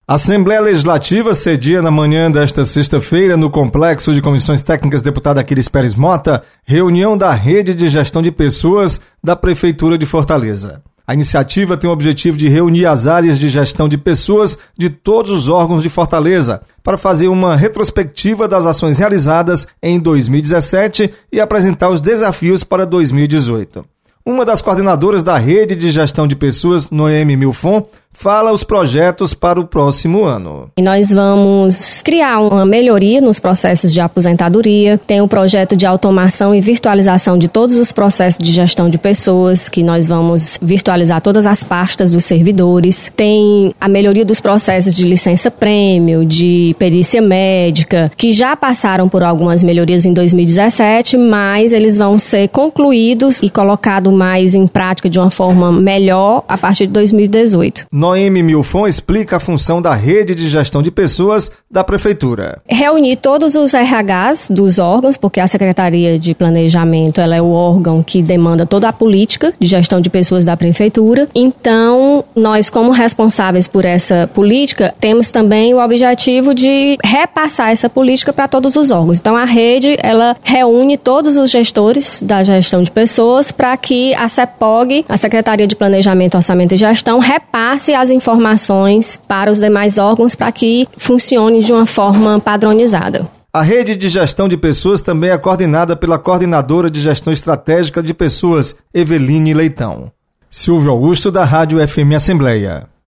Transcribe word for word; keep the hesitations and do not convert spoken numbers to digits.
A Assembleia Legislativa cedia na manhã desta sexta-feira, no Complexo de Comissões Técnicas deputado Aquiles Pérez Mota, reunião da Rede de Gestão de Pessoas da Prefeitura de Fortaleza. A iniciativa tem o objetivo de reunir as áreas de gestão de pessoas de todos os órgãos de Fortaleza para fazer uma retrospectiva das ações realizadas em dois mil e dezessete e apresentar os desafios para dois mil e dezoito. Uma das coordenadoras da Rede de Gestão de Pessoas, Noemi Milfon, fala os projetos para o próximo ano. Nós vamos criar uma melhoria nos processos de aposentadoria, tem o projeto de automação e virtualização de todos os processos de gestão de pessoas, que nós vamos virtualizar todas as pastas dos servidores, tem a melhoria dos processos de licença-prêmio, de perícia médica, que já passaram por algumas melhorias em dois mil e dezessete, mas eles vão ser concluídos e colocados mais em prática de uma forma melhor a partir de dois mil e dezoito. Noemi Milfon explica a função da Rede de Gestão de Pessoas da Prefeitura. Reunir todos os R Hs dos órgãos, porque a Secretaria de Planejamento ela é o órgão que demanda toda a política de gestão de pessoas da Prefeitura. Então, nós, como responsáveis por essa política, temos também o objetivo de repassar essa política para todos os órgãos. Então, a rede ela reúne todos os gestores da gestão de pessoas para que a CEPOG, a Secretaria de Planejamento, Orçamento e Gestão, repasse as informações para os demais órgãos para que funcione de uma forma padronizada. A Rede de Gestão de Pessoas também é coordenada pela Coordenadora de Gestão Estratégica de Pessoas, Eveline Leitão. Silvio Augusto, da Rádio F M Assembleia.